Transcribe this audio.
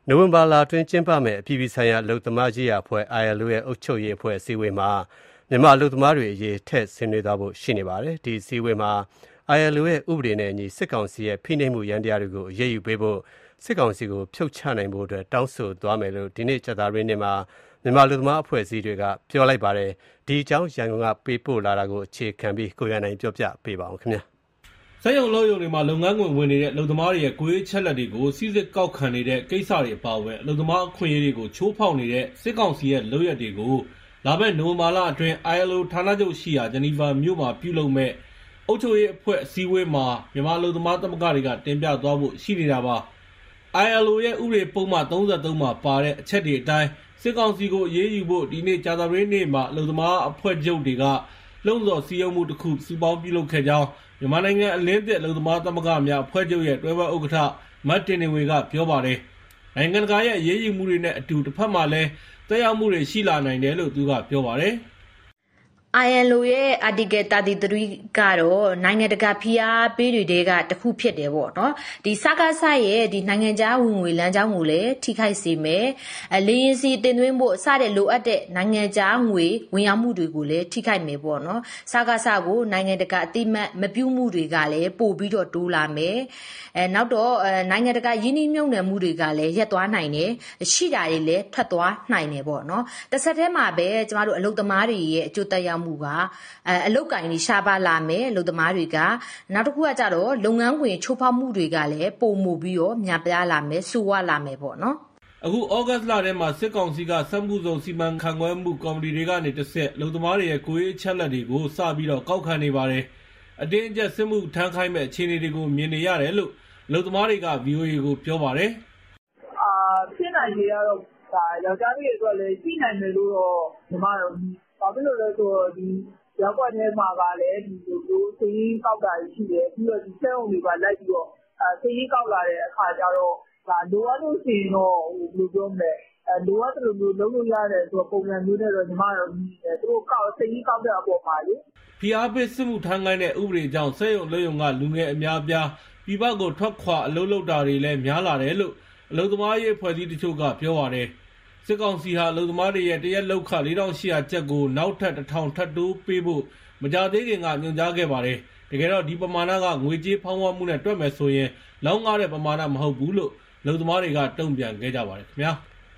နိုဝင်ဘာလအတွင်းကျင်းပမယ့်အပြည်ပြည်ဆိုင်ရာအလုပ်သမားရေးရာအဖွဲ့ ILO ရဲ့အုပ်ချုပ်ရေးအဖွဲ့အစည်းအဝေးမှာမြန်မာအလုပ်သမားတွေအရေးထည့်ဆွေးနွေးသွားဖို့ရှိနေပါတယ်။ဒီအစည်းအဝေးမှာ ILO ရဲ့ဥပဒေနဲ့အညီစစ်ကောင်စီရဲ့ဖိနှိပ်မှုယန္တရားတွေကိုအရေးယူပေးဖို့စစ်ကောင်စီကိုဖြုတ်ချနိုင်ဖို့အတွက်တောင်းဆိုသွားမယ်လို့ဒီနေ့ကြာသပတေးနေ့မှာမြန်မာအလုပ်သမားအဖွဲ့အစည်းတွေကပြောလိုက်ပါတယ်။ဒီအကြောင်းရန်ကုန်ကပေးပို့လာတာကိုအခြေခံပြီးကိုရန်နိုင်ပြောပြပေးပါဦးခင်ဗျာ။စက်ရုံလုပ်ရုံတွေမှာလုပ်ငန်းခွင်ဝင်နေတဲ့အလုပ်သမားတွေရဲ့ကိုယ်ရေးချက်လက်တွေကိုစီစစ်ကောက်ခံနေတဲ့ကိစ္စတွေအပါအဝင်အလုပ်သမားအခွင့်အရေးတွေကိုချိုးဖောက်နေတဲ့စစ်ကောင်စီရဲ့လုပ်ရက်တွေကိုလာမယ့်နိုဝင်ဘာလအတွင်း ILO ဌာနချုပ်ရှိရာဂျနီဗာမြို့မှာပြုလုပ်မဲ့အုပ်ချုပ်ရေးအဖွဲ့အစည်းအဝေးမှာမြန်မာအလုပ်သမားသမဂ္ဂတွေကတင်ပြသွားဖို့ရှိနေတာပါ။ ILO ရဲ့ဥပဒေပုံမှန်33မှာပါတဲ့အချက်တွေအတိုင်းစစ်ကောင်စီကိုအရေးယူဖို့ဒီနေ့ကြာသပတေးနေ့မှာအလုပ်သမားအဖွဲ့ချုပ်တွေကလှုံ့ဆော်စည်းရုံးမှုတစ်ခုစုပေါင်းပြုလုပ်ခဲ့ကြောင်းမြန်မာနိုင်ငံအလင်းသစ်အလုပ်သမားသမဂ္ဂများအဖွဲ့ချုပ်ရဲ့တွဲဘက်ဥက္ကဋ္ဌမတ်တင်နေဝေကပြောပါတယ်။နိုင်ငံတကာရဲ့အရေးယူမှုတွေနဲ့အတူတစ်ဖက်မှာလည်းသက်ရောက်မှုတွေရှိလာနိုင်တယ်လို့သူကပြောပါတယ်။ ILO ရဲ့ Article 33ကတော့နိုင်ငံတကာဖိအားပေးတွေကတခုဖြစ်တယ်ပေါ့နော်ဒီစကားဆရဲ့ဒီနိုင်ငံခြားဝင်ငွေလမ်းကြောင်းကိုလည်းထိခိုက်စေမယ်လေရင်စီတင်သွင်းဖို့စတဲ့လိုအပ်တဲ့နိုင်ငံခြားငွေဝင်ရောက်မှုတွေကိုလည်းထိခိုက်မယ်ပေါ့နော်စကားဆကိုနိုင်ငံတကာအတိမတ်မပြုမှုတွေကလည်းပို့ပြီးတော့တိုးလာမယ်နောက်တော့နိုင်ငံတကာယင်းနှိမ့်မြုံနယ်မှုတွေကလည်းရပ်သွားနိုင်တယ်ရှိတာတွေလည်းထွက်သွားနိုင်တယ်ပေါ့နော်တစ်ဆက်တည်းမှာပဲကျမတို့အလုပ်သမားတွေရဲ့အကျိုးသက်ရောက်မှုကအလုတ်ကင်တွေရှားပါလာမယ်အလုပ်သမားတွေကနောက်တစ်ခုကကြတော့လုပ်ငန်းခွင်ချိုးဖောက်မှုတွေကလည်းပုံမှုပြီးတော့များပြားလာမယ်ဆိုးဝါးလာမယ်ပေါ့နော်အခုဩဂတ်စ်လထဲမှာစစ်ကောင်စီကစက်မှုစုံစီမံခန့်ခွဲမှုကော်မတီတွေကနေတစ်ဆက်အလုပ်သမားတွေရဲ့ကိုယ်ရေးအချက်လက်တွေကိုစပြီးတော့ကောက်ခံနေပါတယ်အတင်းအကျပ်စစ်မှုထမ်းခိုင်းမဲ့အခြေအနေတွေကိုမြင်နေရတယ်လို့အလုပ်သမားတွေက VOA ကိုပြောပါတယ်ဖြစ်နိုင်လေကတော့ဒါယောက်ျားလေးတွေအတွက်လည်းရှိနိုင်တယ်လို့တော့ညီမတို့ဘာဖြစ်လို့လဲဆိုတော့ဒီရောက်ွက်ထဲမှာကလည်းဒီလိုစင်းရင်းကောက်တာရှိတယ်ပြီးတော့ဒီစက်အုံတွေပါလိုက်ပြီးတော့စင်းရင်းကောက်လာတဲ့အခါကျတော့ဒါလိုအပ်လို့ရှိရင်တော့ဘယ်လိုပြောမလဲလိုအပ်တယ်လို့လုပ်လို့ရတယ်ဆိုတော့ပုံစံမျိုးနဲ့တော့ညီမတို့မြင်တယ်သူတို့ကောက်စင်းရင်းကောက်တဲ့အပေါ်မှာလေဖိအားပေးစစ်မှုထမ်းခိုင်းတဲ့ဥပဒေကြောင့်စက်ရုံလက်ရုံကလူငယ်အများအပြားပြည်ပကိုထွက်ခွာအလုပ်လုပ်တာတွေလည်းများလာတယ်လို့အလုပ်သမားရေးအဖွဲ့အစည်းတချို့ကပြောပါတယ်စစ်ကောင်စီဟာအလုပ်သမားတွေရဲ့တရက်လောက်ခ4800ကျပ်ကိုနောက်ထပ်1000ထပ်တိုးပေးဖို့မကြသေးခင်ကညွှန်ကြားခဲ့ပါတယ်တကယ်တော့ဒီပမာဏကငွေကြေးဖောင်းပွားမှုနဲ့တွက်မယ်ဆိုရင်လောက်ငှတဲ့ပမာဏမဟုတ်ဘူးလို့အလုပ်သမားတွေကတုံ့ပြန်ခဲ့ကြပါတယ်ခင်ဗျာ